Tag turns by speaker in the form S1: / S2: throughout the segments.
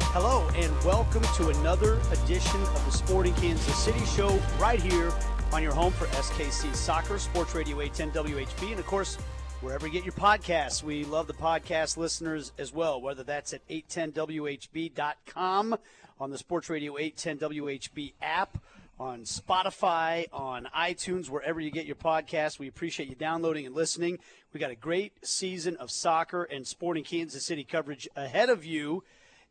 S1: Hello and welcome to another edition of the Sporting Kansas City Show right here on your home for SKC Soccer, Sports Radio 810 WHB, and of course, wherever you get your podcasts. We love the podcast listeners as well, whether that's at 810WHB.com, on the Sports Radio 810 WHB app, on Spotify, on iTunes, wherever you get your podcasts. We appreciate you downloading and listening. We got a great season of soccer and Sporting Kansas City coverage ahead of you.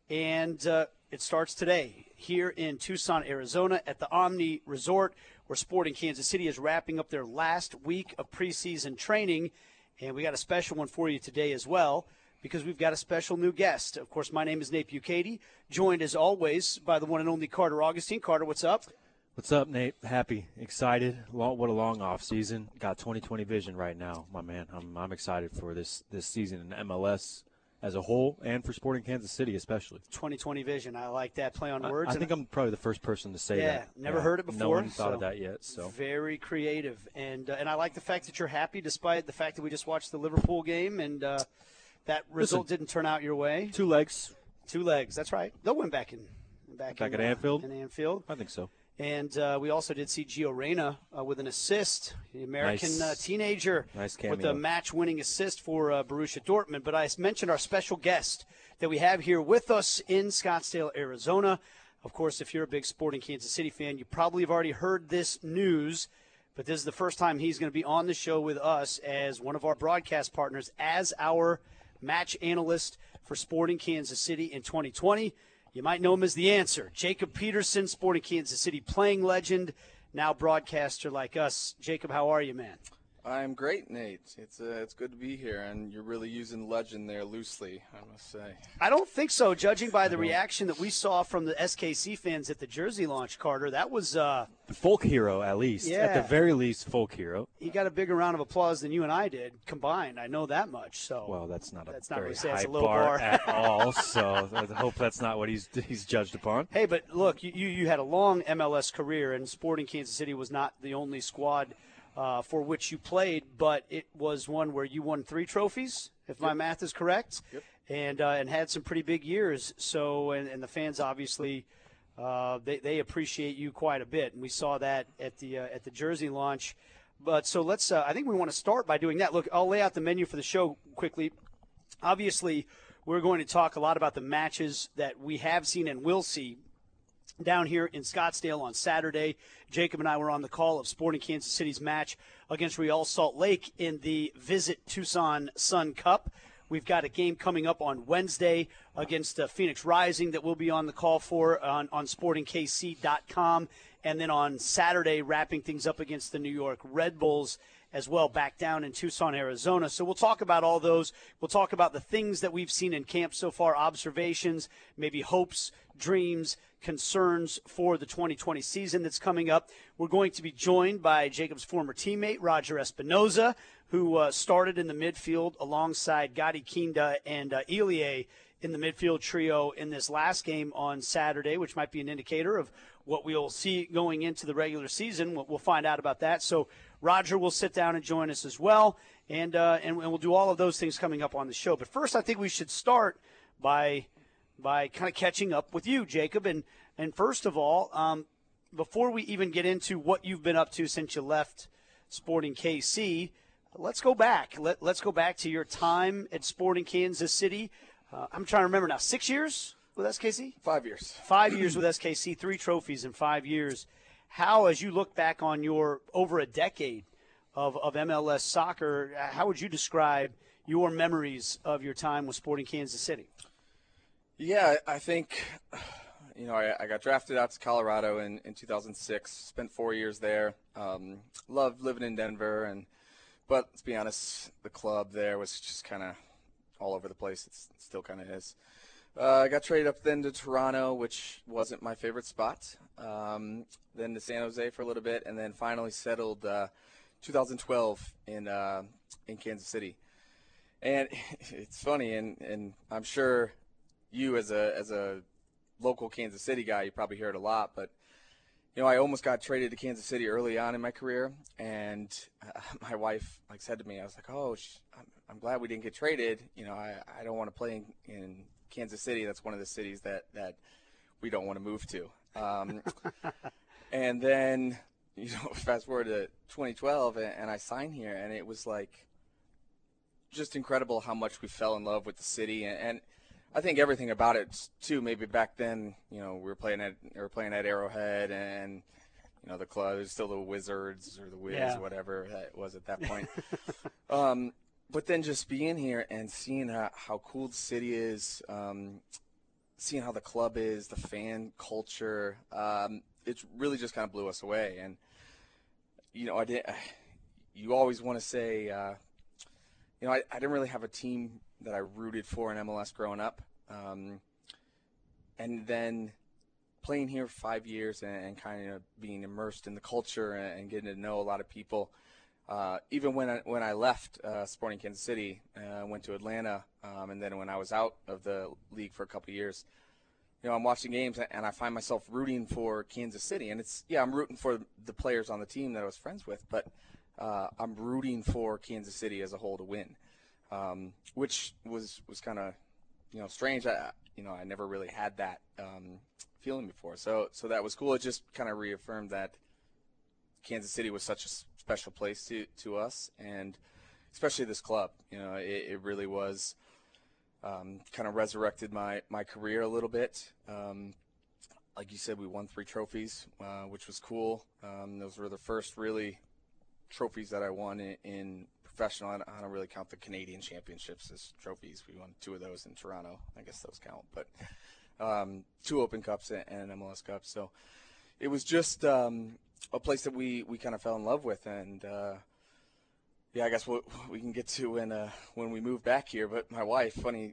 S1: And it starts today here in Tucson, Arizona at the Omni Resort, where Sporting Kansas City is wrapping up their last week of preseason training. And we got a special one for you today as well, because we've got a special new guest. Of course, my name is Nate Bukaty, joined as always by the one and only Carter Augustine. Carter, what's up?
S2: What's up, Nate? Happy, excited. What a long off season. Got 2020 vision right now, my man. I'm excited for this season in MLS as a whole, and for Sporting Kansas City especially.
S1: 2020 vision. I like that play on words.
S2: I think I'm probably the first person to say that.
S1: Yeah, never heard it before.
S2: No one thought of that yet. So
S1: very creative, and I like the fact that you're happy, despite the fact that we just watched the Liverpool game and that result didn't turn out your way.
S2: Two legs.
S1: That's right. They'll win back at
S2: Anfield.
S1: In Anfield,
S2: I think so.
S1: And we also did see Gio Reyna with an assist, the American teenager,
S2: nice cameo,
S1: with a match-winning assist for Borussia Dortmund. But I mentioned our special guest that we have here with us in Scottsdale, Arizona. Of course, if you're a big Sporting Kansas City fan, you probably have already heard this news, but this is the first time he's going to be on the show with us as one of our broadcast partners, as our match analyst for Sporting Kansas City in 2020. You might know him as The Answer. Jacob Peterson, Sporting Kansas City playing legend, now broadcaster like us. Jacob, how are you, man?
S3: I'm great, Nate. It's good to be here, and you're really using legend there loosely, I must say.
S1: I don't think so, judging by the reaction that we saw from the SKC fans at the jersey launch, Carter. That was
S2: folk hero, at least.
S1: Yeah.
S2: At the very least, folk hero.
S1: He got a bigger round of applause than you and I did combined. I know that much. So
S2: well, that's not
S1: very
S2: high
S1: it's a low
S2: bar at all. So I hope that's not what he's judged upon.
S1: Hey, but look, you had a long MLS career, and Sporting Kansas City was not the only squad for which you played, but it was one where you won 3 trophies, if my math is correct, and had some pretty big years. So, and the fans obviously they appreciate you quite a bit, and we saw that at the jersey launch. But so let's. I think we want to start by doing that. Look, I'll lay out the menu for the show quickly. Obviously, we're going to talk a lot about the matches that we have seen and will see down here in Scottsdale on Saturday. Jacob and I were on the call of Sporting Kansas City's match against Real Salt Lake in the Visit Tucson Sun Cup. We've got a game coming up on Wednesday against Phoenix Rising that we'll be on the call for on SportingKC.com. And then on Saturday, wrapping things up against the New York Red Bulls as well, back down in Tucson, Arizona. So we'll talk about all those. We'll talk about the things that we've seen in camp so far, observations, maybe hopes, dreams, concerns for the 2020 season that's coming up. We're going to be joined by Jacob's former teammate, Roger Espinoza, who started in the midfield alongside Gadi Kinda and Ilie in the midfield trio in this last game on Saturday, which might be an indicator of what we'll see going into the regular season. We'll find out about that. So Roger will sit down and join us as well, and we'll do all of those things coming up on the show. But first, I think we should start by kind of catching up with you, Jacob. And first of all, before we even get into what you've been up to since you left Sporting KC, let's go back. Let's go back to your time at Sporting Kansas City. I'm trying to remember now, 6 years with SKC?
S3: 5 years.
S1: 5 years with SKC, 3 trophies in 5 years. How, as you look back on your over a decade of MLS soccer, how would you describe your memories of your time with Sporting Kansas City?
S3: Yeah, I think, I got drafted out to Colorado in 2006, spent 4 years there, loved living in Denver, but let's be honest, the club there was just kind of all over the place. It still kind of is. I got traded up then to Toronto, which wasn't my favorite spot, then to San Jose for a little bit, and then finally settled 2012 in Kansas City. And it's funny, and I'm sure you as a local Kansas City guy, you probably hear it a lot, but I almost got traded to Kansas City early on in my career, and my wife said to me, I was like, I'm glad we didn't get traded. I don't want to play in Kansas City, that's one of the cities that we don't want to move to. And then, fast forward to 2012, and I signed here, and it was like just incredible how much we fell in love with the city, and I think everything about it too. Maybe back then, we were playing at Arrowhead, and the club is still the Wizards or the Wiz, whatever that was at that point. But then just being here and seeing how cool the city is, seeing how the club is, the fan culture, it really just kind of blew us away. And you always want to say, I didn't really have a team that I rooted for in MLS growing up, and then playing here for 5 years and kind of being immersed in the culture and getting to know a lot of people. Even when I left Sporting Kansas City, went to Atlanta, and then when I was out of the league for a couple of years, I'm watching games and I find myself rooting for Kansas City. And I'm rooting for the players on the team that I was friends with, but I'm rooting for Kansas City as a whole to win, which was kind of strange. I never really had that feeling before, so that was cool. It just kind of reaffirmed that Kansas City was such a special place to us, and especially this club. It really was kind of resurrected my career a little bit. Like you said, we won 3 trophies, which was cool. Those were the first really trophies that I won in professional. I don't really count the Canadian championships as trophies. We won 2 of those in Toronto. I guess those count, but 2 Open Cups and an MLS Cup. So it was just a place that we kind of fell in love with, and I guess we can get to when we moved back here. But my wife, funny,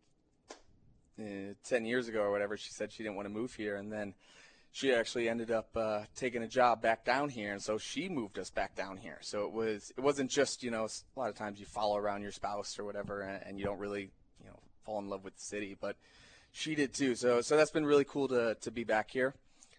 S3: 10 years ago or whatever, she said she didn't want to move here, and then she actually ended up taking a job back down here, and so she moved us back down here. So it wasn't just a lot of times you follow around your spouse or whatever, and you don't really fall in love with the city, but she did too. So that's been really cool to be back here.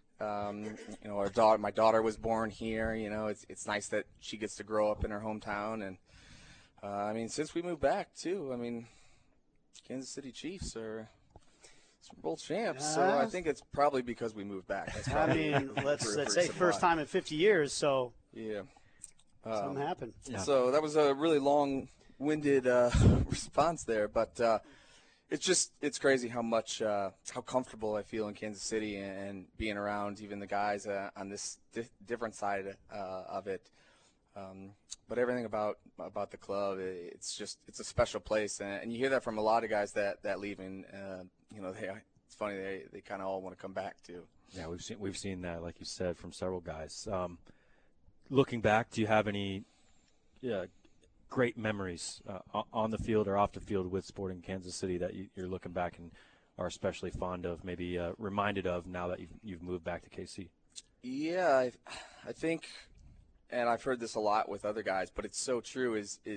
S3: My daughter was born here. It's nice that she gets to grow up in her hometown, and since we moved back too, Kansas City Chiefs are Super Bowl champs, so I think it's probably because we moved back. That's probably
S1: let's say first time in 50 years. So
S3: yeah,
S1: something happened.
S2: Yeah.
S3: So that was a really long-winded response there, but it's crazy how comfortable I feel in Kansas City and being around even the guys on this different side of it. But everything about the club, it's a special place, and you hear that from a lot of guys that leave, and it's funny they kind of all want to come back too.
S2: Yeah, we've seen that, like you said, from several guys. Looking back, do you have any great memories on the field or off the field with Sporting Kansas City that you're looking back and are especially fond of, maybe reminded of now that you've moved back to KC?
S3: Yeah, I think, and I've heard this a lot with other guys, but it's so true,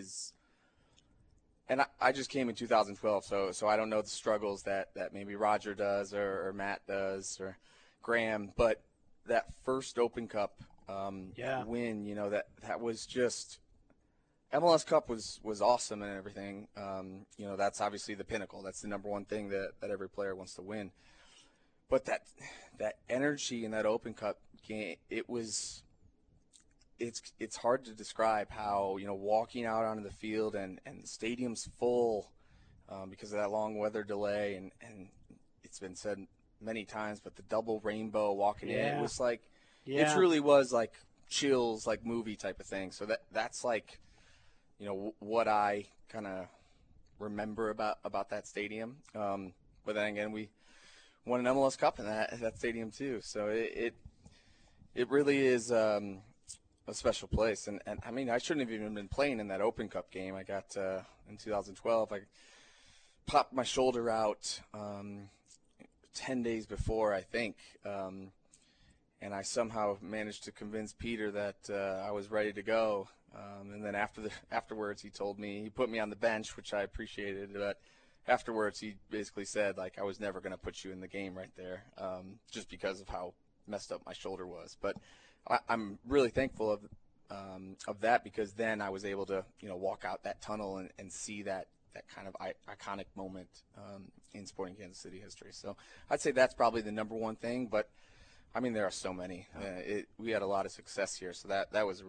S3: and I just came in 2012, so I don't know the struggles that maybe Roger does or Matt does or Graham, but that first Open Cup win, that was just – MLS Cup was awesome and everything. That's obviously the pinnacle. That's the number one thing that every player wants to win. But that energy in that Open Cup game, it's hard to describe how, walking out onto the field and the stadium's full because of that long weather delay, and it's been said many times, but the double rainbow walking in, it was like, it truly was like chills, like movie type of thing. So that's like, what I kind of remember about that stadium. But then again, we won an MLS Cup in that stadium too. So it really is a special place. And I shouldn't have even been playing in that Open Cup game. I got in 2012. I popped my shoulder out 10 days before, I think. And I somehow managed to convince Peter that I was ready to go. And then afterwards, he told me, he put me on the bench, which I appreciated. But afterwards, he basically said, like, I was never going to put you in the game right there, just because of how messed up my shoulder was. But I'm really thankful of that, because then I was able to, walk out that tunnel and see that kind of iconic moment in Sporting Kansas City history. So I'd say that's probably the number one thing. But I mean, there are so many. We had a lot of success here, so that was a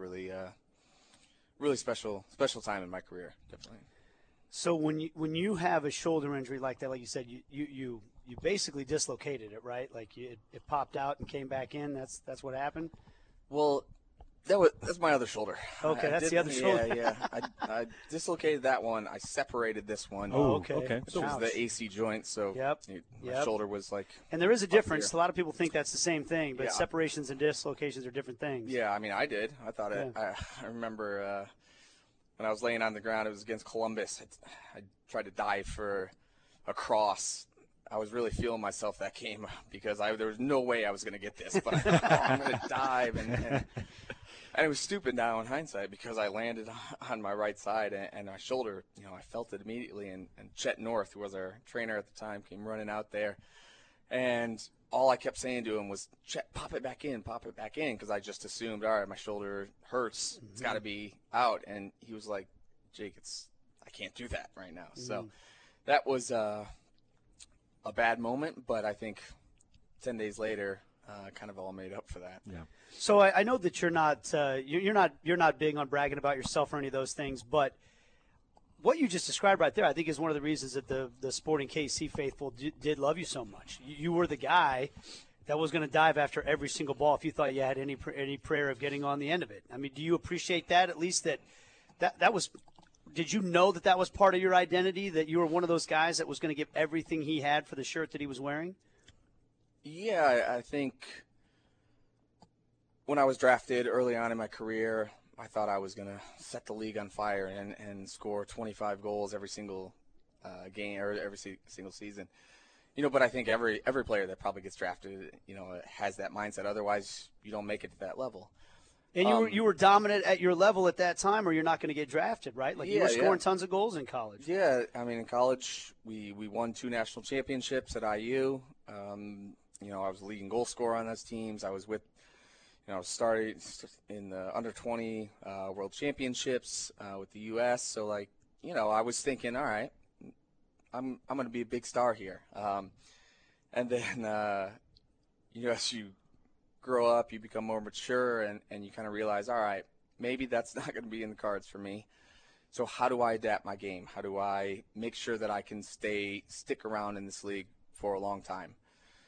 S3: really special time in my career, definitely.
S1: So when you have a shoulder injury like that, like you said, you basically dislocated it, right? Like it popped out and came back in. That's what happened.
S3: Well, that's my other shoulder.
S1: Okay, that's the other shoulder.
S3: Yeah. I dislocated that one. I separated this one.
S1: Oh, okay.
S3: Which was the AC joint. So my shoulder was like.
S1: And there is a difference. A lot of people think that's the same thing, but
S3: Yeah.
S1: separations and dislocations are different things.
S3: Yeah, I mean, I did. I thought it. I remember when I was laying on the ground. It was against Columbus. I tried to dive for a cross. I was really feeling myself that game because there was no way I was going to get this, but I thought, I'm going to dive, and it was stupid now in hindsight because I landed on my right side and my shoulder, I felt it immediately, and Chet North, who was our trainer at the time, came running out there, and all I kept saying to him was, Chet, pop it back in, because I just assumed, all right, my shoulder hurts, it's got to be out, and he was like, Jake, I can't do that right now. So that was a bad moment, but I think 10 days later, kind of all made up for that.
S2: Yeah.
S1: So I know that you're not big on bragging about yourself or any of those things, but what you just described right there, I think, is one of the reasons that the Sporting KC faithful did love you so much. You were the guy that was going to dive after every single ball if you thought you had any prayer of getting on the end of it. I mean, do you appreciate that? At least that was. Did you know that was part of your identity, that you were one of those guys that was going to give everything he had for the shirt that he was wearing?
S3: Yeah, I think when I was drafted early on in my career, I thought I was going to set the league on fire and score 25 goals every single game or every single season. But I think every player that probably gets drafted, has that mindset. Otherwise, you don't make it to that level.
S1: And you were dominant at your level at that time, or you're not going to get drafted, right? Like you were scoring tons of goals in college.
S3: Yeah, I mean, in college, we won 2 national championships at IU. I was leading goal scorer on those teams. I was with, started in the under 20 World Championships with the U.S. So I was thinking, all right, I'm going to be a big star here. And then, as you grow up, you become more mature, and you kind of realize, all right, maybe that's not going to be in the cards for me. So how do I adapt my game? How do I make sure that I can stick around in this league for a long time?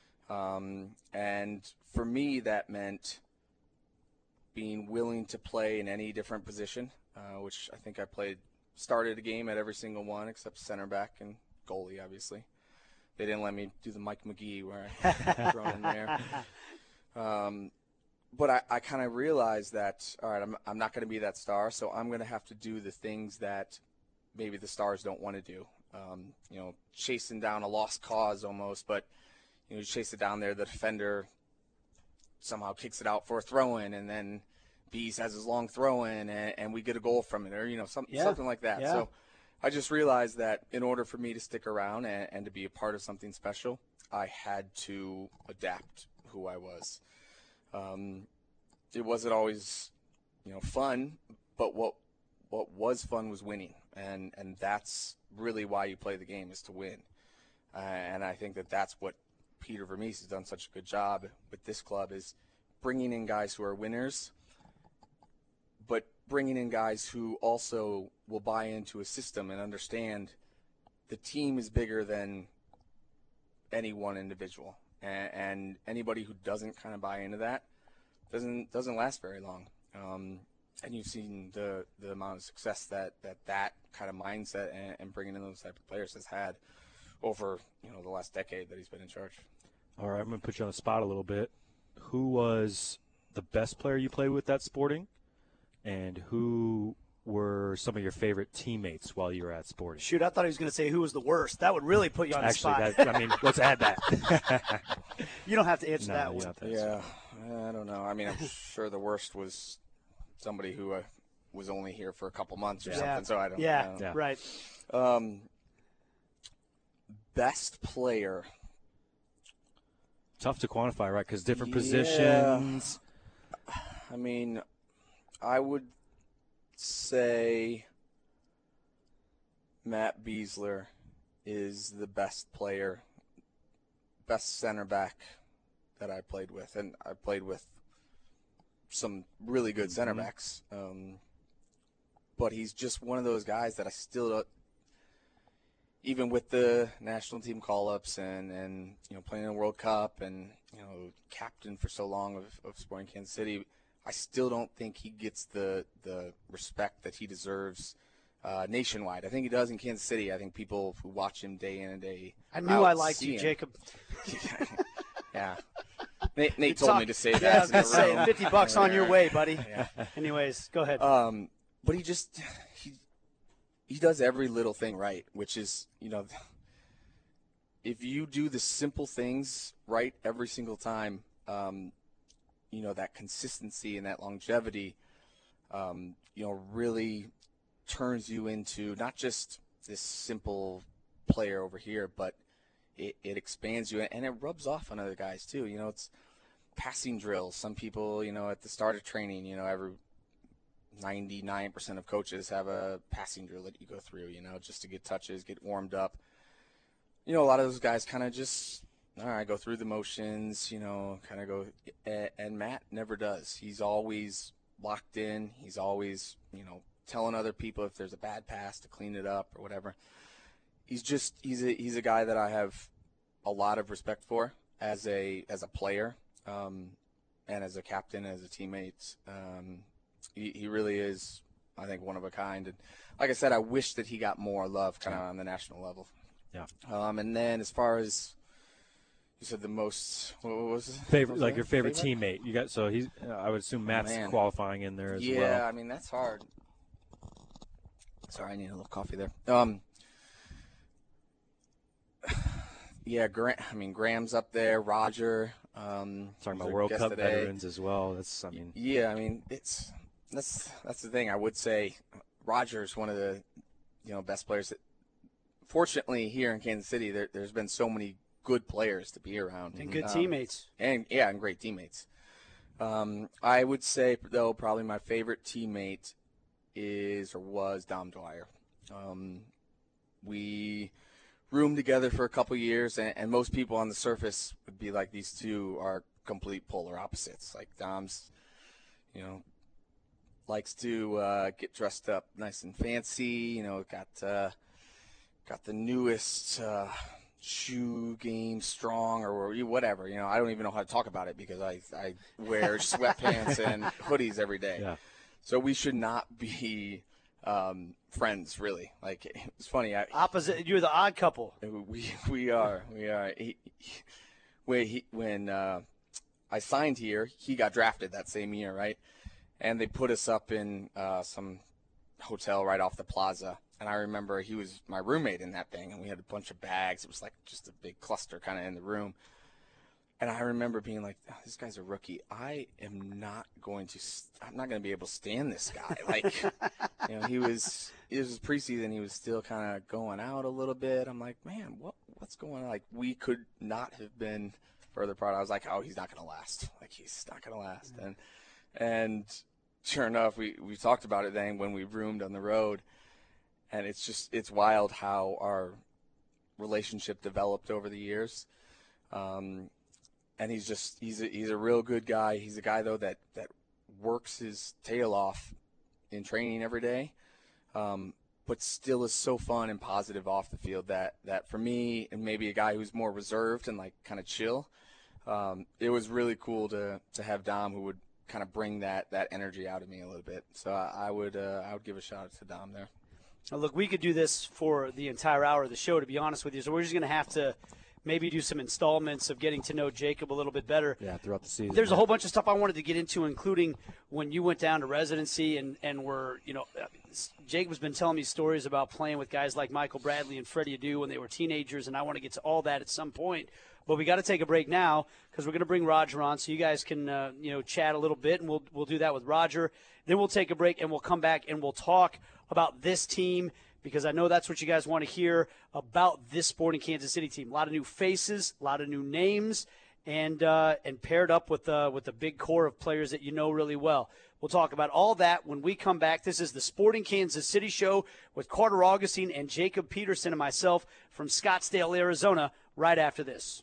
S3: And for me, that meant being willing to play in any different position, which I think I started a game at every single one except center back and goalie, obviously. They didn't let me do the Mike McGee where I thrown in there. But I kind of realized that, all right, I'm not going to be that star, so I'm going to have to do the things that maybe the stars don't want to do. Chasing down a lost cause almost, but you chase it down there, the defender somehow kicks it out for a throw-in, and then Bees has his long throw-in, and we get a goal from it, or something like that.
S1: Yeah.
S3: So I just realized that in order for me to stick around and to be a part of something special, I had to adapt who I was. It wasn't always, fun, but what was fun was winning, and that's really why you play the game, is to win. And I think that's what Peter Vermes has done such a good job with this club, is bringing in guys who are winners, but bringing in guys who also will buy into a system and understand the team is bigger than any one individual. And anybody who doesn't kind of buy into that doesn't last very long. And you've seen the amount of success that kind of mindset and bringing in those type of players has had over the last decade that he's been in charge.
S2: All right, I'm going to put you on the spot a little bit. Who was the best player you played with at Sporting, and who were some of your favorite teammates while you were at Sporting?
S1: Shoot, I thought he was going to say who was the worst. That would really put you on the spot.
S2: Actually, let's add that.
S1: You don't have to answer that one.
S3: Yeah, I don't know. I mean, I'm sure the worst was somebody who was only here for a couple months or something. So I don't.
S1: Yeah, right.
S3: Best player.
S2: Tough to quantify, right? Because different positions.
S3: I mean, I would say Matt Beasler is the best player, best center back that I played with. And I played with some really good center backs. But he's just one of those guys that I still don't, even with the national team call-ups and playing in the World Cup and, captain for so long of Sporting Kansas City, I still don't think he gets the respect that he deserves nationwide. I think he does in Kansas City. I think people who watch him day in and day
S1: I knew I liked you, Jacob.
S3: Yeah. Nate told me to say that.
S1: Yeah, I was going to say, $50 on your way, buddy.
S3: Yeah.
S1: Anyways, go ahead.
S3: But he does every little thing right, which is, if you do the simple things right every single time, that consistency and that longevity, really turns you into not just this simple player over here, but it expands you and it rubs off on other guys too. It's passing drills. Some people, at the start of training, every 99% of coaches have a passing drill that you go through, just to get touches, get warmed up. A lot of those guys kind of just, all right, go through the motions, kind of go. And Matt never does. He's always locked in. He's always, telling other people if there's a bad pass to clean it up or whatever. He's a guy that I have a lot of respect for as a player, and as a captain, as a teammate. He really is, I think, one of a kind. And like I said, I wish that he got more love kind of on the national level.
S2: Yeah.
S3: And then as far as you said, the most, what was it?
S2: Favorite, like your favorite teammate. You got, so he's, I would assume Matt's qualifying in there as well.
S3: Yeah, I mean, that's hard. Sorry, I need a little coffee there. Yeah, Graham's up there. Roger.
S2: Talking about World Cup veterans as well. That's that's the thing. I would say Roger's one of the best players. That, fortunately, here in Kansas City, there's been so many good players to be around
S1: and good teammates.
S3: And great teammates. I would say though probably my favorite teammate was Dom Dwyer. We roomed together for a couple years, and most people on the surface would be like, these two are complete polar opposites. Like Dom's, likes to get dressed up nice and fancy. Got the newest shoe game, strong or whatever. I don't even know how to talk about it because I wear sweatpants and hoodies every day.
S2: Yeah.
S3: So we should not be friends, really. Like, it's funny.
S1: Opposite. You're the odd couple.
S3: We are. When I signed here, he got drafted that same year, right? And they put us up in some hotel right off the plaza. And I remember he was my roommate in that thing, and we had a bunch of bags. It was like just a big cluster kind of in the room. And I remember being like, oh, this guy's a rookie. I'm not going to be able to stand this guy. Like, it was preseason. He was still kind of going out a little bit. I'm like, man, what's going on? Like, we could not have been further apart. I was like, oh, he's not going to last. Like, he's not going to last. And sure enough, we talked about it then when we roomed on the road. And it's wild how our relationship developed over the years. And he's a real good guy. He's a guy though that works his tail off in training every day, but still is so fun and positive off the field that for me, and maybe a guy who's more reserved and like kind of chill, it was really cool to have Dom who would kind of bring that energy out of me a little bit. So I would give a shout out to Dom there.
S1: Now look, we could do this for the entire hour of the show, to be honest with you. So we're just going to have to maybe do some installments of getting to know Jacob a little bit better.
S2: Yeah, throughout the season.
S1: There's a whole bunch of stuff I wanted to get into, including when you went down to residency and were, Jacob's been telling me stories about playing with guys like Michael Bradley and Freddie Adu when they were teenagers, and I want to get to all that at some point. But we got to take a break now because we're going to bring Roger on so you guys can, chat a little bit, and we'll do that with Roger. Then we'll take a break, and we'll come back, and we'll talk about this team, because I know that's what you guys want to hear about this Sporting Kansas City team. A lot of new faces, a lot of new names, and paired up with a big core of players that you know really well. We'll talk about all that when we come back. This is the Sporting Kansas City Show with Carter Augustine and Jacob Peterson and myself from Scottsdale, Arizona, right after this.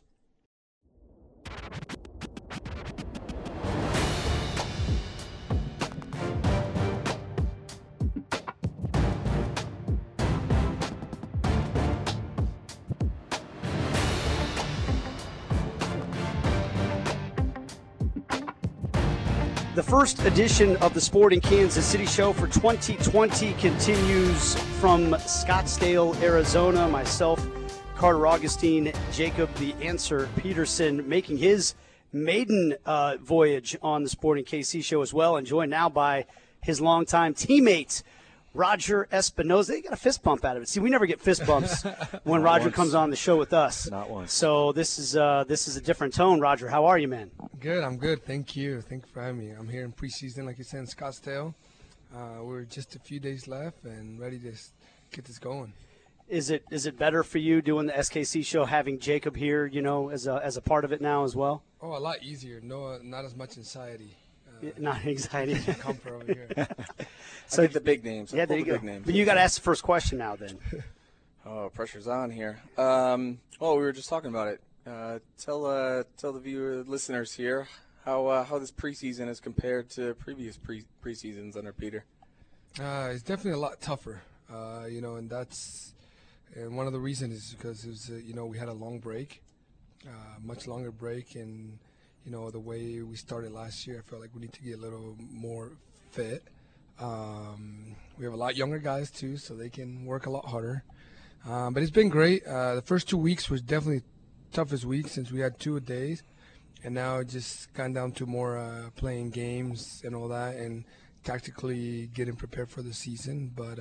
S1: The first edition of the Sporting Kansas City Show for 2020 continues from Scottsdale, Arizona. Myself, Carter Augustine, Jacob the Answer Peterson, making his maiden voyage on the Sporting KC Show as well, and joined now by his longtime teammate, Roger Espinoza. They got a fist bump out of it. See, we never get fist bumps when Roger comes on the show with us.
S2: Not once.
S1: So this is a different tone. Roger, how are you, man?
S4: Good, I'm good. Thank you. Thank you for having me. I'm here in preseason, like you said, in Scottsdale. We're just a few days left and ready to get this going.
S1: Is it better for you doing the SKC show, having Jacob here, as a part of it now as well?
S4: Oh, a lot easier. No, not as much anxiety.
S1: Not anxiety.
S4: Comfort over here.
S3: So I get the big names.
S1: Yeah, there you go. But you got to ask the first question now, then.
S3: Oh, pressure's on here. We were just talking about it. Tell the listeners here how this preseason is compared to previous preseasons under Peter.
S4: It's definitely a lot tougher, and that's one of the reasons is because it was, we had a long break, much longer break, and the way we started last year, I felt like we need to get a little more fit. We have a lot younger guys too, so they can work a lot harder. But it's been great. The first 2 weeks was definitely toughest week since we had 2 days, and now it just gone down to more playing games and all that, and tactically getting prepared for the season. But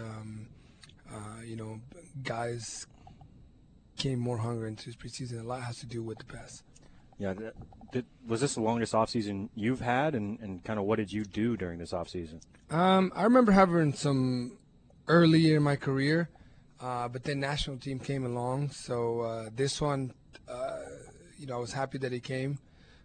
S4: guys came more hungry into this preseason. A lot has to do with the pass.
S2: Yeah, was this the longest offseason you've had, and kind of what did you do during this offseason?
S4: I remember having some earlier in my career, but then national team came along. So this one, I was happy that it came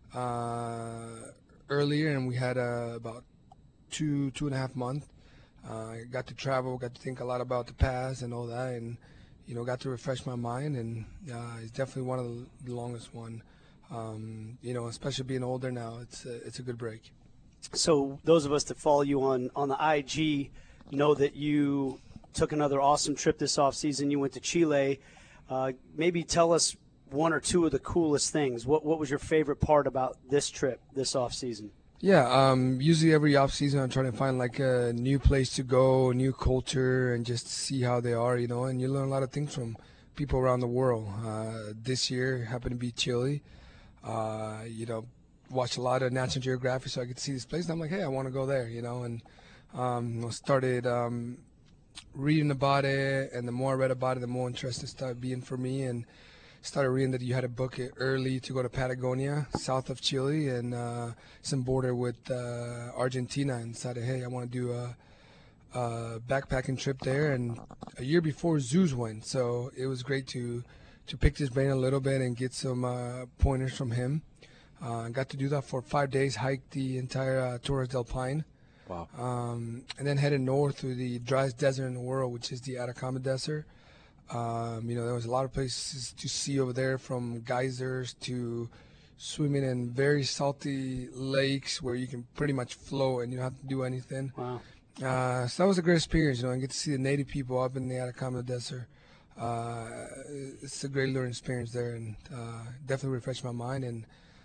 S4: earlier, and we had about 2.5 months. Got to travel, got to think a lot about the past and all that, and got to refresh my mind. And it's definitely one of the longest one. Especially being older now, it's a good break.
S1: So those of us that follow you on the IG know that you took another awesome trip this offseason. You went to Chile. Maybe tell us one or two of the coolest things. What was your favorite part about this trip this offseason?
S4: Yeah, usually every offseason I'm trying to find like a new place to go, a new culture, and just see how they are, and you learn a lot of things from people around the world. This year happened to be Chile. Watched a lot of National Geographic so I could see this place. And I'm like, hey, I want to go there, and started reading about it. And the more I read about it, the more interesting it started being for me. And started reading that you had to book it early to go to Patagonia, south of Chile, and some border with Argentina. And decided, hey, I want to do a backpacking trip there. And a year before, Zeus went. So it was great to pick his brain a little bit and get some pointers from him. Got to do that for 5 days, hiked the entire Torres del Paine.
S2: Wow.
S4: And then headed north through the driest desert in the world, which is the Atacama Desert. There was a lot of places to see over there, from geysers to swimming in very salty lakes where you can pretty much float and you don't have to do anything.
S1: Wow.
S4: So that was a great experience, and get to see the native people up in the Atacama Desert. It's a great learning experience there, and definitely refreshed my mind and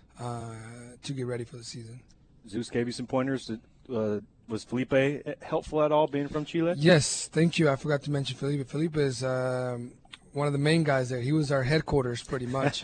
S4: to get ready for the season.
S2: Zeus gave you some pointers. Was Felipe helpful at all, being from Chile?
S4: Yes, thank you. I forgot to mention Felipe. Felipe is one of the main guys there. He was our headquarters pretty much.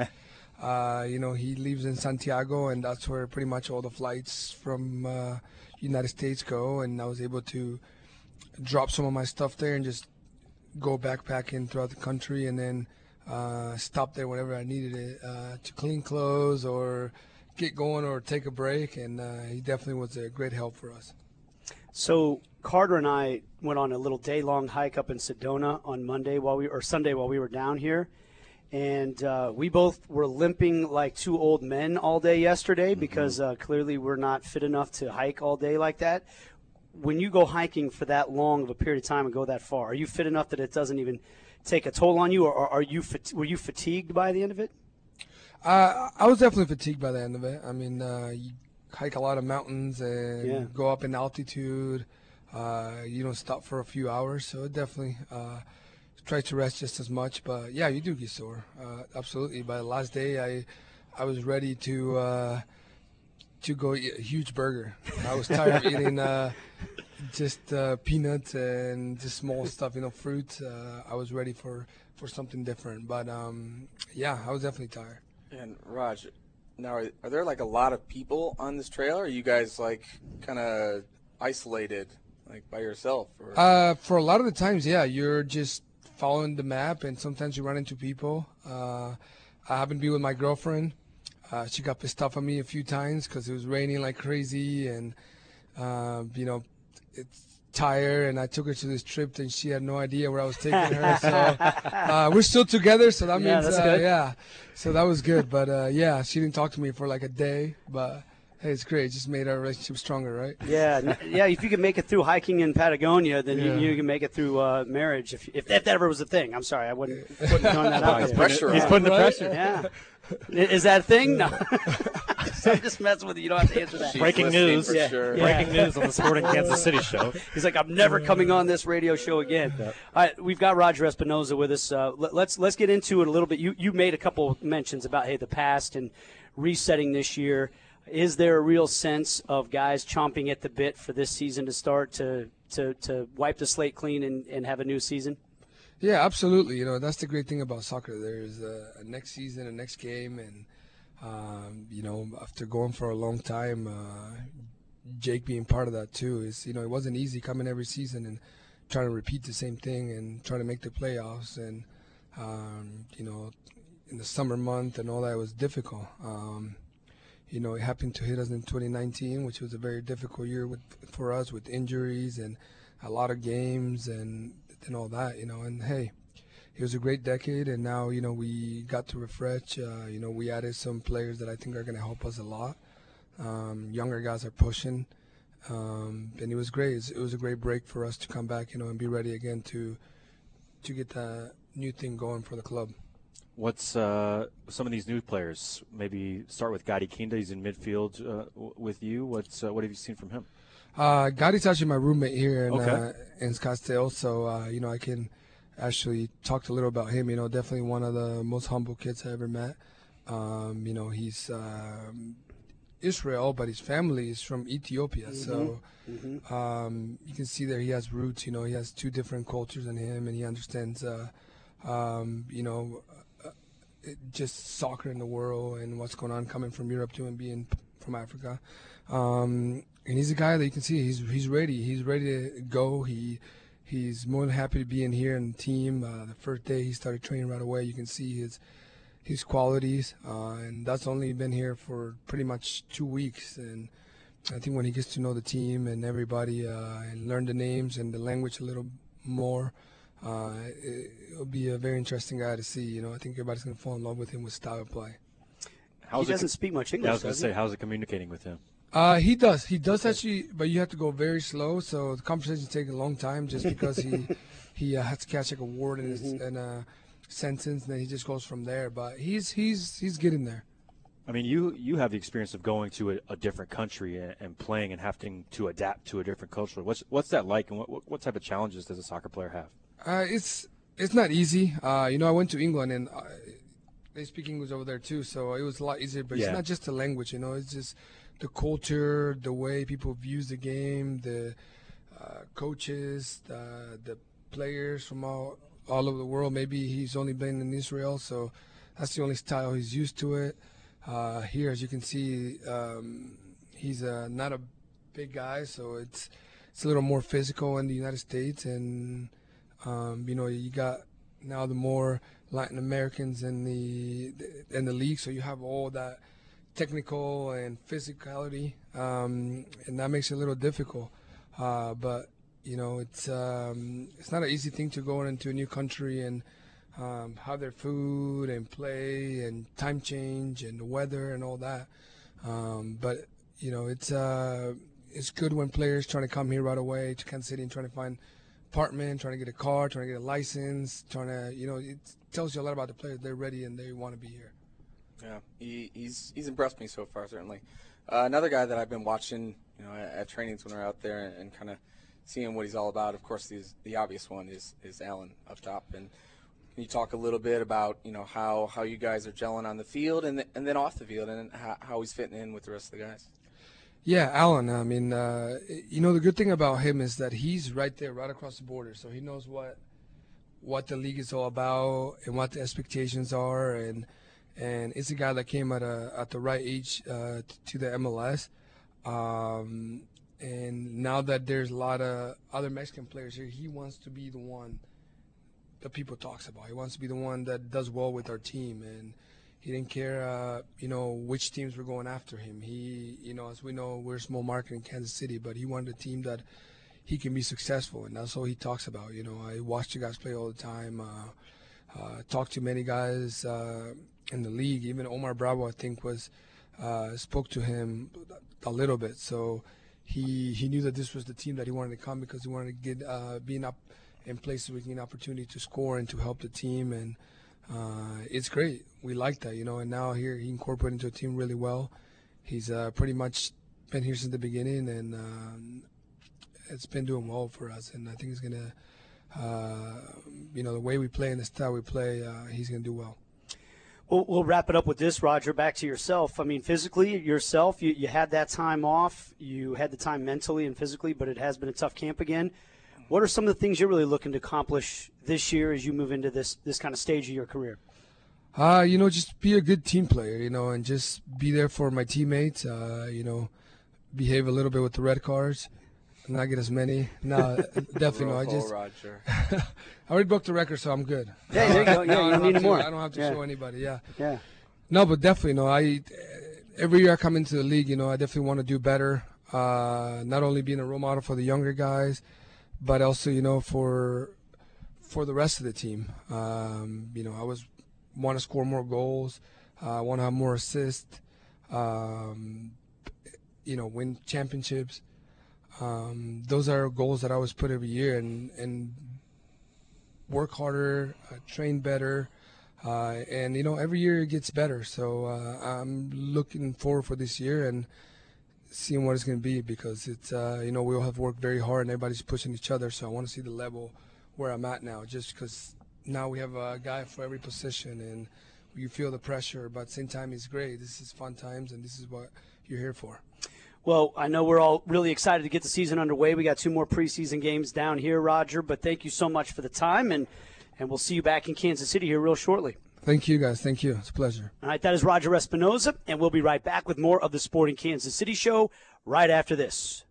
S4: He lives in Santiago, and that's where pretty much all the flights from United States go, and I was able to drop some of my stuff there and just go backpacking throughout the country, and then stop there whenever I needed it to clean clothes or get going or take a break, and he definitely was a great help for us.
S1: So Carter and I went on a little day-long hike up in Sedona on Sunday while we were down here, and we both were limping like two old men all day yesterday because clearly we're not fit enough to hike all day like that. When you go hiking for that long of a period of time and go that far, are you fit enough that it doesn't even take a toll on you, or were you fatigued by the end of it?
S4: I was definitely fatigued by the end of it. I mean, you hike a lot of mountains and go up in altitude. You don't stop for a few hours, so it definitely try to rest just as much. But yeah, you do get sore. Absolutely. By the last day, I was ready to go eat a huge burger. I was tired of eating just peanuts and just small stuff, fruit. I was ready for something different. But yeah, I was definitely tired.
S3: And Raj, now are there like a lot of people on this trail, or are you guys like kind of isolated, like by yourself? Or?
S4: For a lot of the times, yeah, you're just following the map, and sometimes you run into people. I happen to be with my girlfriend. She got pissed off at me a few times because it was raining like crazy, and it's tired. And I took her to this trip, and she had no idea where I was taking her. So we're still together, so that means
S1: that's good.
S4: yeah. So that was good, but yeah, she didn't talk to me for like a day, but. Hey, it's great. It just made our relationship stronger, right?
S1: Yeah, yeah. If you can make it through hiking in Patagonia, then you can make it through marriage. If that ever was a thing, I'm sorry, I wouldn't have done that out there.
S3: Pressure.
S2: He's putting the
S4: Right?
S2: pressure.
S1: Yeah, is that a thing? No, I'm just messing with you. You don't have to answer that.
S3: She's
S2: Breaking
S3: listening
S2: news.
S3: for
S1: Yeah.
S3: sure.
S1: Yeah.
S2: Breaking news on the Sporting Kansas City show.
S1: He's like, I'm never coming on this radio show again. All right, we've got Roger Espinoza with us. Let's get into it a little bit. You made a couple mentions about the past and resetting this year. Is there a real sense of guys chomping at the bit for this season to start to wipe the slate clean and have a new season?
S4: Yeah, absolutely. That's the great thing about soccer. There's a next season, a next game, and after going for a long time, Jake being part of that too is it wasn't easy coming every season and trying to repeat the same thing and trying to make the playoffs, and in the summer month and all that was difficult. It happened to hit us in 2019, which was a very difficult year for us with injuries and a lot of games and all that, And, hey, it was a great decade, and now, we got to refresh. We added some players that I think are going to help us a lot. Younger guys are pushing, and it was great. It was a great break for us to come back, and be ready again to get that new thing going for the club.
S2: What's some of these new players? Maybe start with Gadi Kinda. He's in midfield with you. What have you seen from him?
S4: Gadi's actually my roommate here in Scottsdale, so I can actually talk a little about him. Definitely one of the most humble kids I ever met. He's Israel, but his family is from Ethiopia, so you can see there he has roots. He has two different cultures in him, and he understands just soccer in the world and what's going on coming from Europe too and being from Africa. And he's a guy that you can see he's ready. He's ready to go. He's more than happy to be in here in the team. The first day he started training right away. You can see his qualities, and that's only been here for pretty much 2 weeks. And I think when he gets to know the team and everybody and learn the names and the language a little more, it'll be a very interesting guy to see. I think everybody's going to fall in love with him with style of play.
S1: He doesn't speak much English.
S2: I was going to say, how's it communicating with him?
S4: He does actually, but you have to go very slow. So the conversations take a long time just because he has to catch like a word in a sentence, and then he just goes from there. But he's getting there.
S2: I mean, you have the experience of going to a different country and playing and having to adapt to a different culture. What's that like, and what type of challenges does a soccer player have?
S4: It's not easy. I went to England, and they speak English over there too, so it was a lot easier. But it's not just the language, it's just the culture, the way people view the game, the coaches, the players from all over the world. Maybe he's only been in Israel, so that's the only style he's used to it. Here, as you can see, he's not a big guy, so it's a little more physical in the United States, and you got now the more Latin Americans in the league, so you have all that technical and physicality, and that makes it a little difficult. But it's not an easy thing to go into a new country and have their food and play and time change and the weather and all that. But it's good when players trying to come here right away to Kansas City and trying to find apartment, trying to get a car, trying to get a license, trying to it tells you a lot about the players. They're ready and they want to be here.
S3: Yeah, he's impressed me so far, certainly. Another guy that I've been watching, at trainings when we're out there and kind of seeing what he's all about. Of course, the obvious one is Allen up top. And can you talk a little bit about how you guys are gelling on the field and then off the field and how he's fitting in with the rest of the guys?
S4: Yeah, Allen. I mean, the good thing about him is that he's right there, right across the border. So he knows what the league is all about and what the expectations are, and it's a guy that came at the right age to the MLS. And now that there's a lot of other Mexican players here, he wants to be the one that people talks about. He wants to be the one that does well with our team, and he didn't care, which teams were going after him. He, as we know, we're a small market in Kansas City, but he wanted a team that he can be successful, and that's all he talks about. I watch you guys play all the time, talk to many guys in the league. Even Omar Bravo, I think, spoke to him a little bit. So he knew that this was the team that he wanted to come because he wanted to get being up in places where he get an opportunity to score and to help the team, and it's great. We like that, and now here he incorporated into a team really well. He's pretty much been here since the beginning, and it's been doing well for us. And I think he's gonna, the way we play and the style we play, he's gonna do well.
S1: We'll wrap it up with this, Roger. Back to yourself. I mean, physically, yourself, you had that time off. You had the time mentally and physically, but it has been a tough camp again. What are some of the things you're really looking to accomplish this year as you move into this kind of stage of your career?
S4: Just be a good team player, and just be there for my teammates, behave a little bit with the red cards, not get as many. No, definitely no.
S3: Roger.
S4: I already broke the record, so I'm good.
S1: Yeah, there you go. Yeah, you don't need more.
S4: I don't have to show anybody, yeah.
S1: Yeah.
S4: No, but definitely, every year I come into the league, I definitely want to do better, not only being a role model for the younger guys, but also, for the rest of the team. I want to score more goals. I want to have more assists. Win championships. Those are goals that I always put every year, and work harder, train better, and every year it gets better. So I'm looking forward for this year and seeing what it's going to be, because it's we all have worked very hard and everybody's pushing each other. So I want to see the level where I'm at now, just because now we have a guy for every position and you feel the pressure, but at the same time it's great. This is fun times and this is what you're here for.
S1: Well, I know we're all really excited to get the season underway. We got 2 more preseason games down here, Roger, but thank you so much for the time, and we'll see you back in Kansas City here real shortly.
S4: Thank you, guys. Thank you. It's a pleasure.
S1: All right, that is Roger Espinoza, and we'll be right back with more of the Sporting Kansas City show right after this.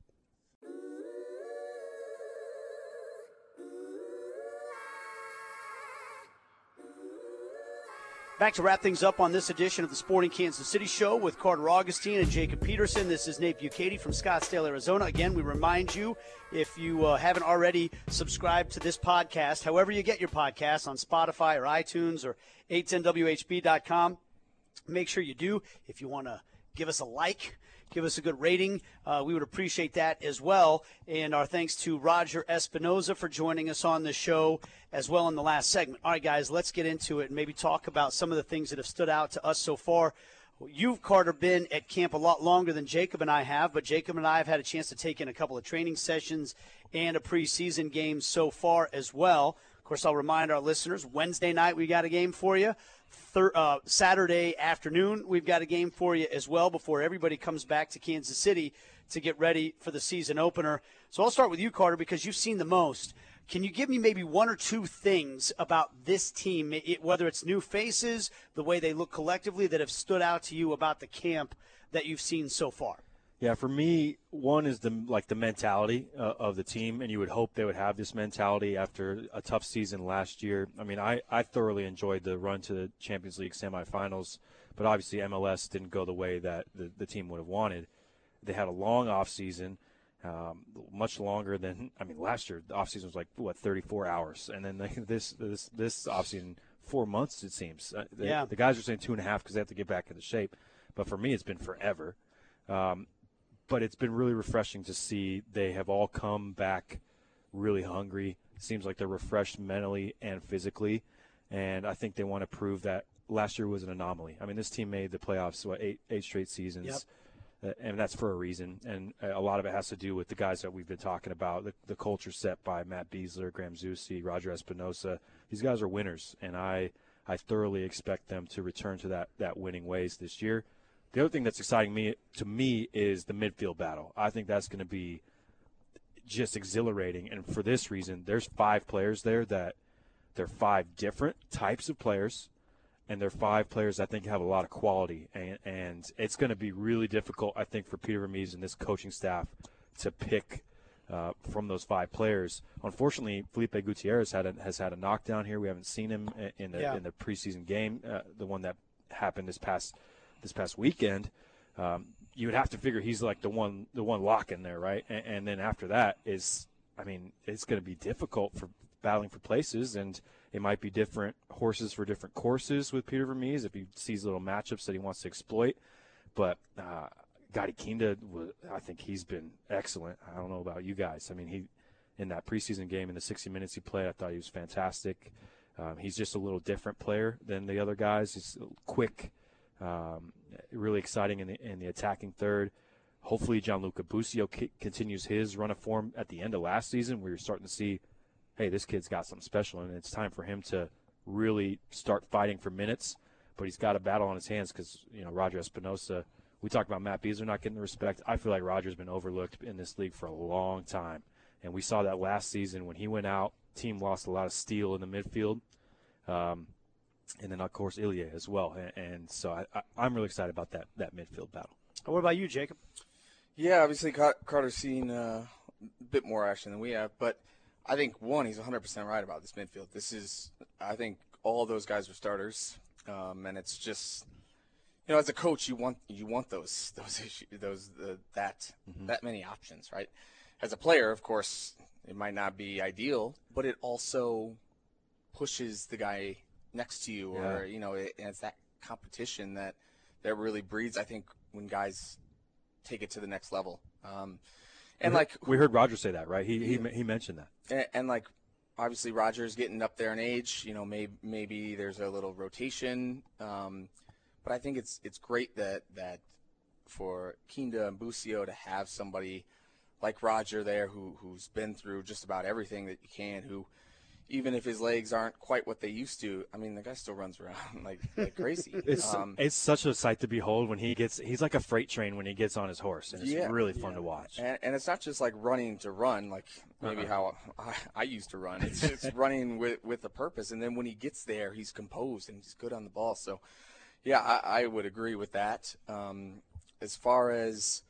S1: Back to wrap things up on this edition of the Sporting Kansas City Show with Carter Augustine and Jacob Peterson. This is Nate Bukaty from Scottsdale, Arizona. Again, we remind you, if you haven't already subscribed to this podcast, however you get your podcasts, on Spotify or iTunes or 810WHB.com, make sure you do. If you want to give us a like, give us a good rating, we would appreciate that as well. And our thanks to Roger Espinoza for joining us on the show as well in the last segment. All right, guys, let's get into it and maybe talk about some of the things that have stood out to us so far. You've, Carter, been at camp a lot longer than Jacob and I have, but Jacob and I have had a chance to take in a couple of training sessions and a preseason game so far as well. Of course, I'll remind our listeners, Wednesday night we got a game for you. Saturday afternoon we've got a game for you as well before everybody comes back to Kansas City to get ready for the season opener. So I'll start with you, Carter, because you've seen the most. Can you give me maybe 1 or 2 things about this team, whether it's new faces, the way they look collectively, that have stood out to you about the camp that you've seen so far?
S2: Yeah, for me, one is the mentality of the team, and you would hope they would have this mentality after a tough season last year. I mean, I thoroughly enjoyed the run to the Champions League semifinals, but obviously MLS didn't go the way that the team would have wanted. They had a long offseason, much longer than, last year the offseason was 34 hours, and then this offseason 4 months, it seems.
S1: Yeah.
S2: The guys are saying 2.5 because they have to get back into shape. But for me, it's been forever. But it's been really refreshing to see they have all come back really hungry. It seems like they're refreshed mentally and physically. And I think they want to prove that last year was an anomaly. I mean, this team made the playoffs, eight straight seasons.
S1: Yep.
S2: And that's for a reason. And a lot of it has to do with the guys that we've been talking about, the culture set by Matt Besler, Graham Zusi, Roger Espinosa. These guys are winners, and I thoroughly expect them to return to that winning ways this year. The other thing that's exciting to me is the midfield battle. I think that's going to be just exhilarating. And for this reason, there's 5 players there that they're 5 different types of players. And they're 5 players I think have a lot of quality. And it's going to be really difficult, I think, for Peter Vermes and this coaching staff to pick from those 5 players. Unfortunately, Felipe Gutierrez has had a knockdown here. We haven't seen him in the preseason game, the one that happened this past weekend. You would have to figure he's like the one lock in there, right? And then after that it's going to be difficult for battling for places, and it might be different horses for different courses with Peter Vermes if he sees little matchups that he wants to exploit. But Gadi Kinda, I think he's been excellent. I don't know about you guys. I mean, he in that preseason game in the 60 minutes he played, I thought he was fantastic. He's just a little different player than the other guys. He's quick, really exciting in the attacking third. Hopefully Gianluca Busio continues his run of form at the end of last season, where you're starting to see, hey, this kid's got something special, and it's time for him to really start fighting for minutes. But he's got a battle on his hands because, Roger Espinosa, we talked about Matt Besler not getting the respect. I feel like Roger's been overlooked in this league for a long time. And we saw that last season when he went out, team lost a lot of steel in the midfield. And then, of course, Ilya as well. And so I'm really excited about that midfield battle.
S1: What about you, Jacob?
S3: Yeah, obviously Carter's seen a bit more action than we have, but I think, he's 100% right about this midfield. I think all those guys are starters, and it's just, as a coach, you want those issues, that many options, right? As a player, of course, it might not be ideal, but it also pushes the guy next to you, or it's that competition that really breeds, I think, when guys take it to the next level. And
S2: we heard Roger say that, right? He mentioned that.
S3: And obviously Roger's getting up there in age. Maybe there's a little rotation, but I think it's great that for Kinda and Busio to have somebody like Roger there who's been through just about everything that you can, who, even if his legs aren't quite what they used to, I mean, the guy still runs around like crazy.
S2: It's such a sight to behold when he's like a freight train when he gets on his horse, and it's really fun to watch.
S3: And it's not just like running to run, like maybe how I used to run. It's just running with a purpose. And then when he gets there, he's composed and he's good on the ball. So, yeah, I would agree with that. As far as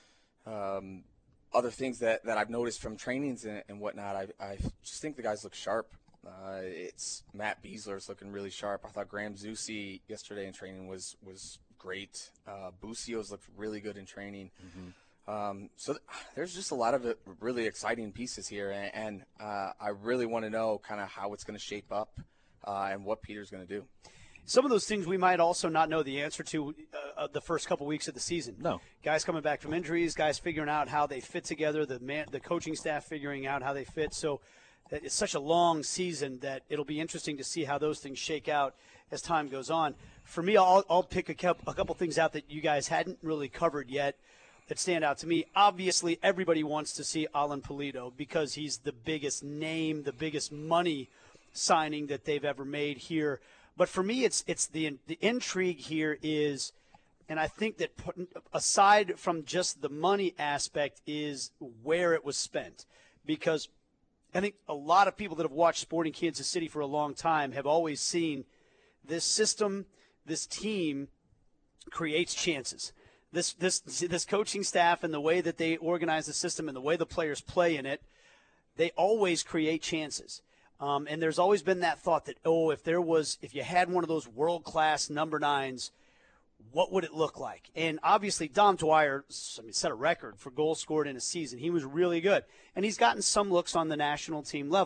S3: other things that I've noticed from trainings and whatnot, I just think the guys look sharp. It's Matt Besler's looking really sharp. I thought Graham Zusi yesterday in training was great. Busio's looked really good in training. Mm-hmm. So there's just a lot of really exciting pieces here, and I really want to know kind of how it's going to shape up and what Peter's going to do.
S1: Some of those things we might also not know the answer to the first couple weeks of the season.
S2: No.
S1: Guys coming back from injuries, guys figuring out how they fit together, the coaching staff figuring out how they fit. So it's such a long season that it'll be interesting to see how those things shake out as time goes on. For me, I'll pick a couple things out that you guys hadn't really covered yet that stand out to me. Obviously, everybody wants to see Alan Pulido because he's the biggest name, the biggest money signing that they've ever made here. But for me, it's the intrigue here is, and I think that aside from just the money aspect, is where it was spent. Because I think a lot of people that have watched Sporting Kansas City for a long time have always seen this system, this team creates chances. This coaching staff and the way that they organize the system and the way the players play in it, they always create chances. And there's always been that thought that, if you had one of those world-class number 9s, what would it look like? And obviously, Dom Dwyer set a record for goals scored in a season. He was really good. And he's gotten some looks on the national team level.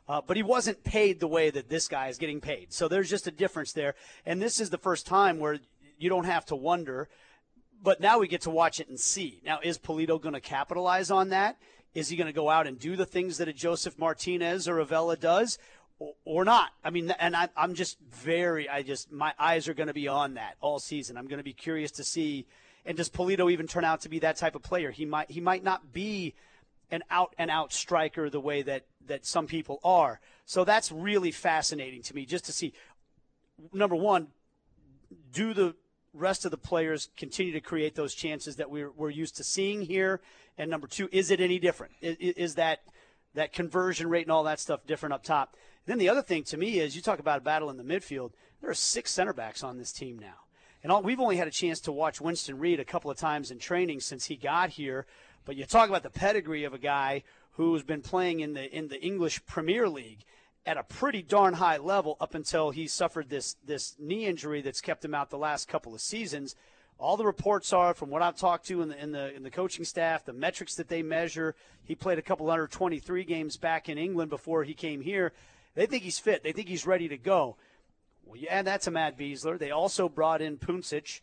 S1: but he wasn't paid the way that this guy is getting paid. So there's just a difference there. And this is the first time where you don't have to wonder, but now we get to watch it and see. Now, is Pulido going to capitalize on that? Is he going to go out and do the things that a Joseph Martinez or a Vela does? Or not. I mean, and I'm just my eyes are going to be on that all season. I'm going to be curious to see, and does Pulido even turn out to be that type of player? He might not be an out-and-out striker the way that some people are. So that's really fascinating to me, just to see, number one, do the rest of the players continue to create those chances that we're used to seeing here? And number two, is it any different? Is that conversion rate and all that stuff different up top? Then the other thing to me is, you talk about a battle in the midfield. There are 6 center backs on this team now. And we've only had a chance to watch Winston Reed a couple of times in training since he got here. But you talk about the pedigree of a guy who's been playing in the English Premier League at a pretty darn high level up until he suffered this knee injury that's kept him out the last couple of seasons. All the reports are, from what I've talked to in the coaching staff, the metrics that they measure. He played a couple under 23 games back in England before he came here. They think he's fit. They think he's ready to go. Well, yeah, that's a Matt Besler. They also brought in Puncic.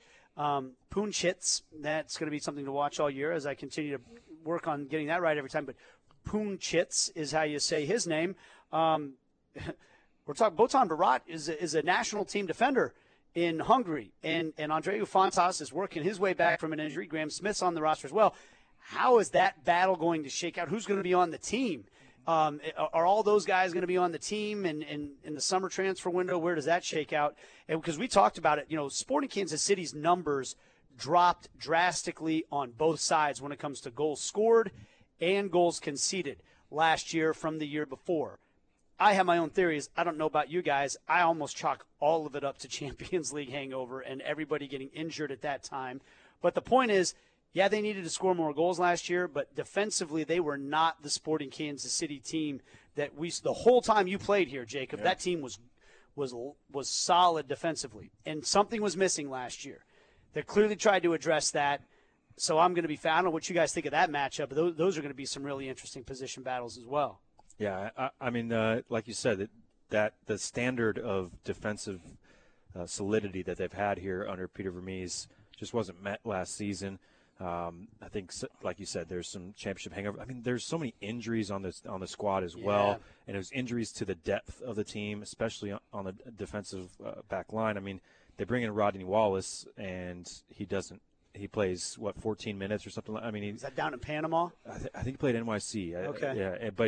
S1: That's going to be something to watch all year as I continue to work on getting that right every time. But Puncic is how you say his name. We're talking Botan Barat is a national team defender in Hungary, and Andreu Fontas is working his way back from an injury. Graham Smith's on the roster as well. How is that battle going to shake out? Who's going to be on the team? Are all those guys going to be on the team in the summer transfer window? Where does that shake out? And because we talked about it, Sporting Kansas City's numbers dropped drastically on both sides when it comes to goals scored and goals conceded last year from the year before. I have my own theories. I don't know about you guys. I almost chalk all of it up to Champions League hangover and everybody getting injured at that time. But the point is, yeah, they needed to score more goals last year, but defensively they were not the Sporting Kansas City team that the whole time you played here, Jacob. Yeah. That team was solid defensively, and something was missing last year. They clearly tried to address that. So I'm going to be – I don't know what you guys think of that matchup, but those are going to be some really interesting position battles as well.
S2: Yeah, I mean, like you said, that the standard of defensive solidity that they've had here under Peter Vermees just wasn't met last season. I think, like you said, there's some championship hangover. I mean, there's so many injuries on the squad as well, and there's injuries to the depth of the team, especially on the defensive back line. I mean, they bring in Rodney Wallace, and he plays 14 minutes or something. I mean,
S1: is that down in Panama?
S2: I think he played NYC.
S1: Okay.
S2: Yeah, but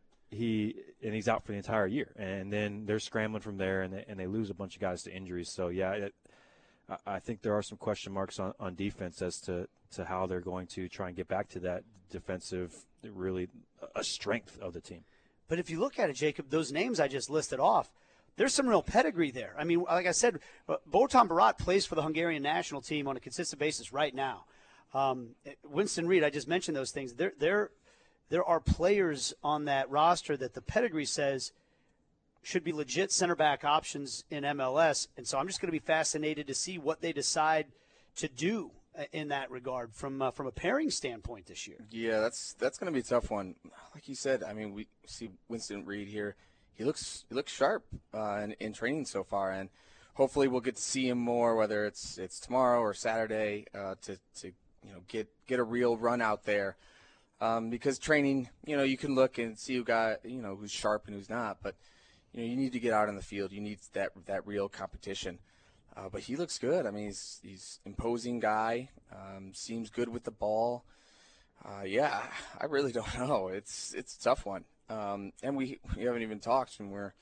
S2: he's out for the entire year, and then they're scrambling from there, and they lose a bunch of guys to injuries. So yeah, I think there are some question marks on defense as to how they're going to try and get back to that defensive, really a strength of the team.
S1: But if you look at it, Jacob, those names I just listed off, there's some real pedigree there. I mean, like I said, Botan Barat plays for the Hungarian national team on a consistent basis right now. Winston Reed, I just mentioned those things. There are players on that roster that the pedigree says should be legit center back options in MLS. And so I'm just going to be fascinated to see what they decide to do in that regard from a pairing standpoint this year.
S3: Yeah, that's going to be a tough one. Like you said, I mean, we see Winston Reed here. He looks sharp in training so far, and hopefully we'll get to see him more, whether it's tomorrow or Saturday, to get a real run out there. Because training, you can look and see who's sharp and who's not, but you need to get out on the field. You need that real competition. But he looks good. I mean, he's imposing guy. Seems good with the ball. Yeah, I really don't know. It's a tough one. And we haven't even talked, and we're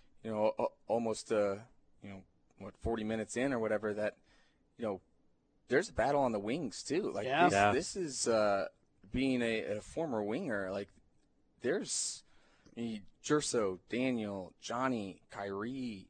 S3: almost 40 minutes in or whatever. That there's a battle on the wings too. Like this is being a former winger. Like there's Gerso, Daniel, Johnny, Kyrie.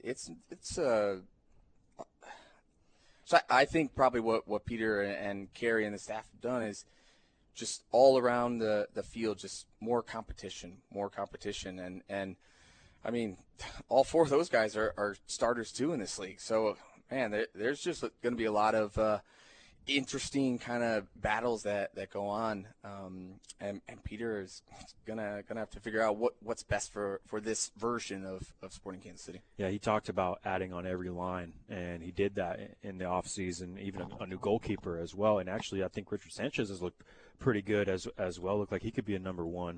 S3: So I think probably what Peter and Carey and the staff have done is just all around the field, just more competition. And I mean, all 4 of those guys are starters too in this league. So, man, there's just going to be a lot of interesting kind of battles that go on, and Peter is gonna have to figure out what's best for this version of Sporting Kansas City.
S2: Yeah, he talked about adding on every line, and he did that in the offseason, even a new goalkeeper as well. And actually, I think Richard Sanchez has looked pretty good as well. Looked like he could be a number one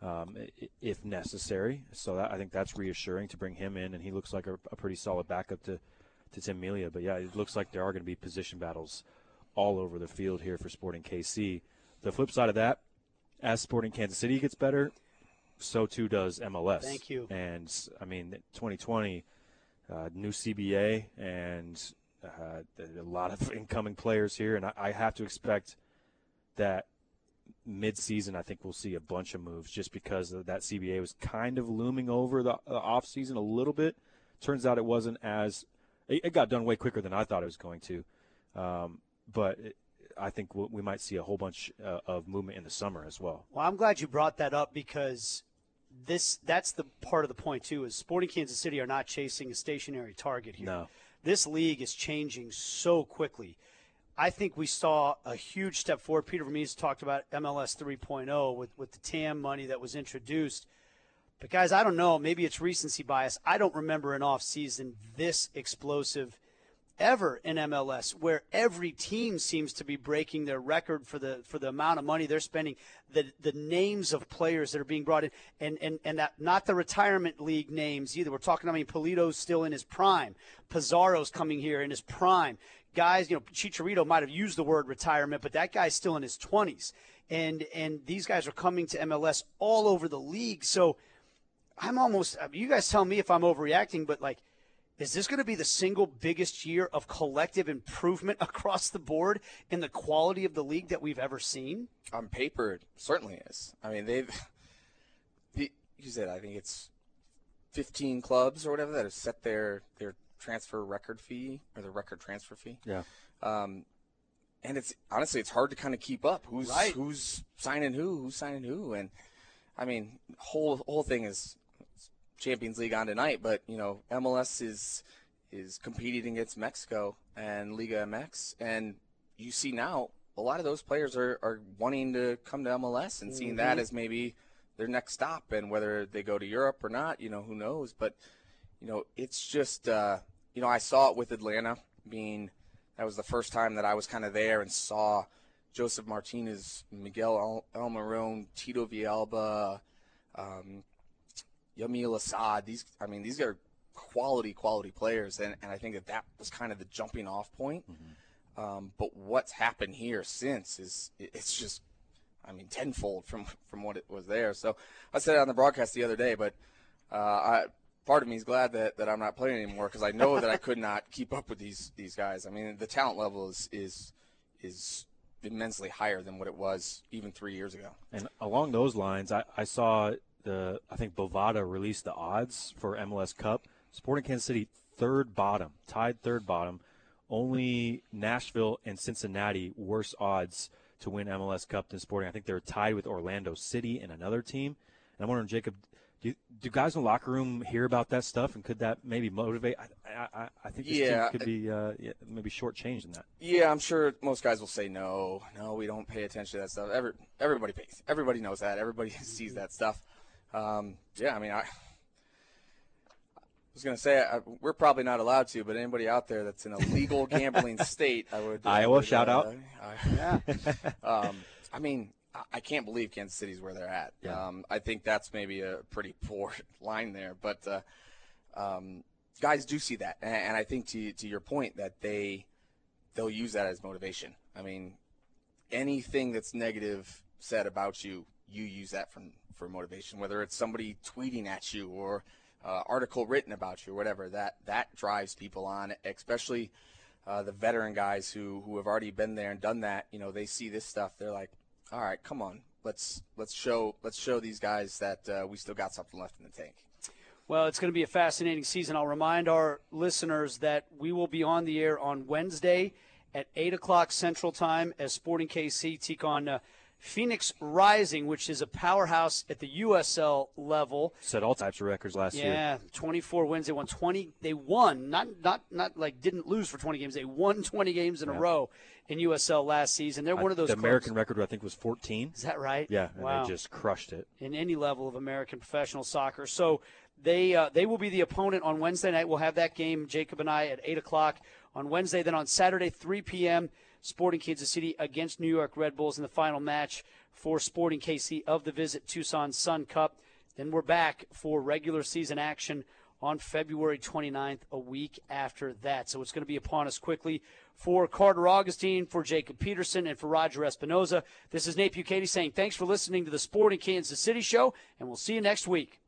S2: if necessary. So I think that's reassuring to bring him in, and he looks like a pretty solid backup to Tim Melia. But, yeah, it looks like there are going to be position battles all over the field here for Sporting KC. The flip side of that, as Sporting Kansas City gets better, so too does MLS.
S1: Thank you.
S2: And, I mean, 2020, new CBA and a lot of incoming players here. And I have to expect that mid-season I think we'll see a bunch of moves just because of that CBA was kind of looming over the off-season a little bit. Turns out it wasn't as – it got done way quicker than I thought it was going to. But I think we might see a whole bunch of movement in the summer as well.
S1: Well, I'm glad you brought that up because that's the part of the point, too, is Sporting Kansas City are not chasing a stationary target here.
S2: No.
S1: This league is changing so quickly. I think we saw a huge step forward. Peter Vermees talked about MLS 3.0 with the TAM money that was introduced. But, guys, I don't know. Maybe it's recency bias. I don't remember an offseason this explosive ever in MLS, where every team seems to be breaking their record for the amount of money they're spending, the names of players that are being brought in, and that not the retirement league names either. We're talking, I mean, Polito's still in his prime. Pizarro's coming here in his prime. Guys, Chicharito might have used the word retirement, but that guy's still in his 20s. And these guys are coming to MLS all over the league. So you guys tell me if I'm overreacting, but like, is this going to be the single biggest year of collective improvement across the board in the quality of the league that we've ever seen?
S3: On paper, it certainly is. I mean, you said, I think it's 15 clubs or whatever that have set their transfer record fee or the record transfer fee.
S2: Yeah.
S3: And it's honestly, it's hard to kind of keep up. Who's signing who's signing who. And I mean, whole thing is Champions League on tonight, but MLS is competing against Mexico and Liga MX, and you see now a lot of those players are wanting to come to MLS and seeing that as maybe their next stop, and whether they go to Europe or not, who knows. But it's just I saw it with Atlanta that was the first time that I was kind of there and saw Joseph Martinez, Miguel Almiron, Tito Villalba, Yamil Assad. These are quality players, and I think that was kind of the jumping off point. Mm-hmm. But what's happened here since it's just, tenfold from what it was there. So I said it on the broadcast the other day, but part of me is glad that I'm not playing anymore, because I know that I could not keep up with these guys. I mean, the talent level is immensely higher than what it was even 3 years ago.
S2: And along those lines, I saw I think Bovada released the odds for MLS Cup. Sporting Kansas City tied third bottom. Only Nashville and Cincinnati worse odds to win MLS Cup than Sporting. I think they were tied with Orlando City and another team. And I'm wondering, Jacob, do guys in the locker room hear about that stuff, and could that maybe motivate? I think this team could be maybe shortchanged in that.
S3: Yeah, I'm sure most guys will say no, we don't pay attention to that stuff. Everybody pays. Everybody knows that. Everybody sees that stuff. I was going to say we're probably not allowed to, but anybody out there that's in a legal gambling state,
S2: Iowa, shout out.
S3: I can't believe Kansas City's where they're at.
S2: Yeah.
S3: I think that's maybe a pretty poor line there, but guys do see that, and I think to your point that they'll use that as motivation. I mean, anything that's negative said about you use that for motivation, whether it's somebody tweeting at you or article written about you or whatever. That drives people on, especially the veteran guys who have already been there and done that. They see this stuff, they're like, all right, come on, let's show these guys that we still got something left in the tank.
S1: Well, it's going to be a fascinating season. I'll remind our listeners that we will be on the air on Wednesday at 8 o'clock Central Time as Sporting KC take on Phoenix Rising, which is a powerhouse at the USL level.
S2: Set all types of records last year.
S1: Yeah, 24 wins. They won 20. They won, not like didn't lose for 20 games. They won 20 games in a row in USL last season. They're one of those
S2: The
S1: clubs.
S2: American record, I think, was 14.
S1: Is that right?
S2: Yeah, and
S1: wow.
S2: they just crushed it.
S1: In any level of American professional soccer. So they will be the opponent on Wednesday night. We'll have that game, Jacob and I, at 8 o'clock on Wednesday. Then on Saturday, 3 p.m., Sporting Kansas City against New York Red Bulls in the final match for Sporting KC of the Visit Tucson Sun Cup. Then we're back for regular season action on February 29th, a week after that. So it's going to be upon us quickly. For Carter Augustine, for Jacob Peterson, and for Roger Espinoza, this is Nate Bukaty saying thanks for listening to the Sporting Kansas City show, and we'll see you next week.